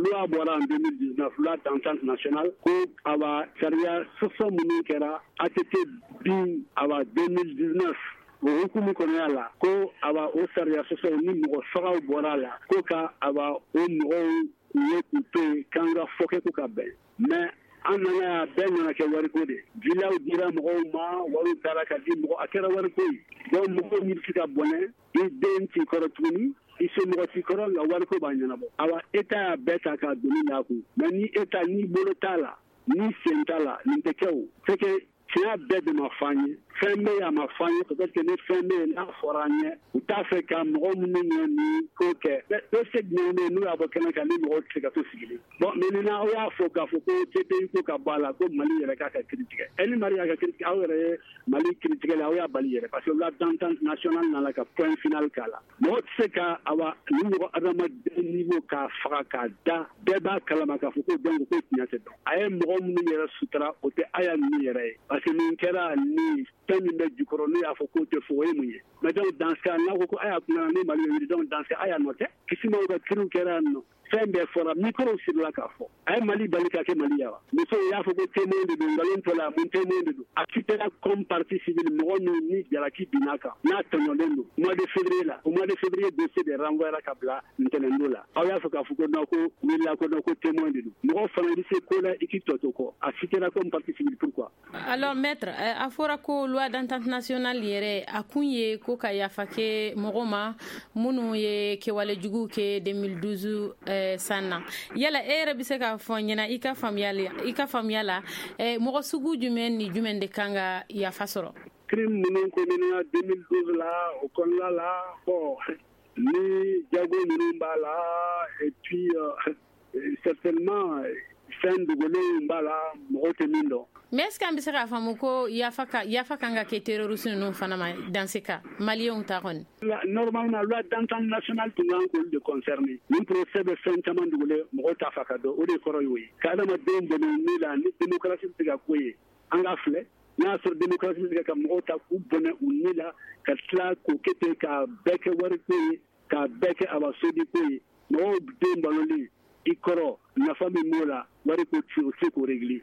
loi bɔra en 2019 loi d'entente nationale ko awa sariya sɔsɔ minnu kɛra ATT bin awa 2019 o hukumu kɔnɔya la ko awa o sariya sɔsɔ ni mɔgɔ fagaw bɔra la ko ka awa o mɔgɔw ye k'u to yen k'an ka fɔ kɛ ko ka bɛn mais an nana bɛɛ nana kɛ wariko de villaw dira mɔgɔw ma wariw taara ka di mɔgɔ a kɛra wariko ye donc mɔgɔw ɲi bɛ se ka bɔnɛ i den t'i kɔrɔ tuguni i somɔgɔ t'i kɔrɔ nka wariko b'a ɲɛnabɔ awa ETA y'a bɛɛ ta k'a doni n'a kun mais ni ETA ni bolo t'a la ni sen t'a la nin tɛ kɛ o c'est que tiɲɛ bɛɛ de ma f'an ye fɛn bɛ a ma f'an ye peut-être que ni fɛn bɛ yen n'a fɔra an ɲɛ u t'a fɛ ka mɔgɔ minnu ɲɛ ni ko kɛ bɛɛ se jumɛn bɛ yen n'u y'a bɔ kɛnɛ kan ni mɔgɔw tɛ se ka to sigilen bon maintenant aw y'a fɔ k'a fɔ ko CPI ko ka bɔ a la ko Mali yɛrɛ k'a ka kiiri tigɛ ni Mali y'a ka kiiri tigɛ aw yɛrɛ ye Mali kiiri tigɛ aw y'a bali yɛrɛ parce que la d'entente nationale nana ka point final k'a la mɔgɔ tɛ se ka awa ni mɔgɔ adamaden niveau k'a faga k'a da bɛɛ b'a kalama k'a fɔ ko donc ko tiɲɛ tɛ dɔn a ye mɔgɔ minnu yɛrɛ sutura o tɛ aya ninnu yɛrɛ ye parce que nin kɛra ni fɛn min bɛ jukɔrɔ n'u y'a fɔ k'o tɛ fɔ o ye mun ye mais donc dans ce cas n'a ko ko a y'a kumana ni Mali ye donc dans ce cas a y'a nɔ tɛ kisimaw ka kiiriw kɛra yan nɔ fɛn bɛɛ fɔra micro sirila k'a fɔ a ye Mali bali ka kɛ Mali ya wa musow y'a fɔ ko témoin de don nkalon tɔ la mun témoin de don a citera comme partie civile mɔgɔ min ni jalaki binna kan n'a tɔɲɔlen don mois de février la au mois de février dossier de renvoyera ka bila ntɛnɛndo la aw y'a fɔ k'a fɔ ko non ko wulila ko non ko témoin de don mɔgɔ fana bɛ se ko la i k'i tɔ to kɔ a citera comme partie civile pourquoi alors maître a fɔra ko loi d'entente nationale yɛrɛ a kun ye ko ka yafa kɛ mɔgɔ ma minnu ye kɛwale jugu kɛ 2012 san na yala e yɛrɛ bɛ se k'a fɔ ɲɛna i ka faamuya la mɔgɔ sugu jumɛn ni jumɛn de kan ka yafa sɔrɔ crime minnu commis 2012 la o kɔnɔna la bon ni jago minnu b'a la et puis certainement fɛn dogolenw b'a la mɔgɔ tɛ min dɔn mais est-ce qu'an bɛ se k'a faamu ko yafa kan ka kɛ terroriste ninnu fana ma dans ce cas maliyɛnw ta kɔni normalement loi d'entente nationale tun kan k'olu de concerner ni procès bɛ fɛn caman dogolen mɔgɔw t'a fa ka dɔn o de kɔrɔ y'o ye ka adamaden dɛmɛ ni la ni démocratie bɛ se ka ko ye an ka filɛ n'a y'a sɔrɔ démocratie bɛ se ka mɔgɔw ta k'u bɔnɛ u ni la ka tila k'o kɛ ten k'a bɛɛ kɛ wariko ye k'a bɛɛ kɛ abasodiko ye mɔgɔw den balolen i kɔrɔ nafa min b'o la wariko o se k'o régler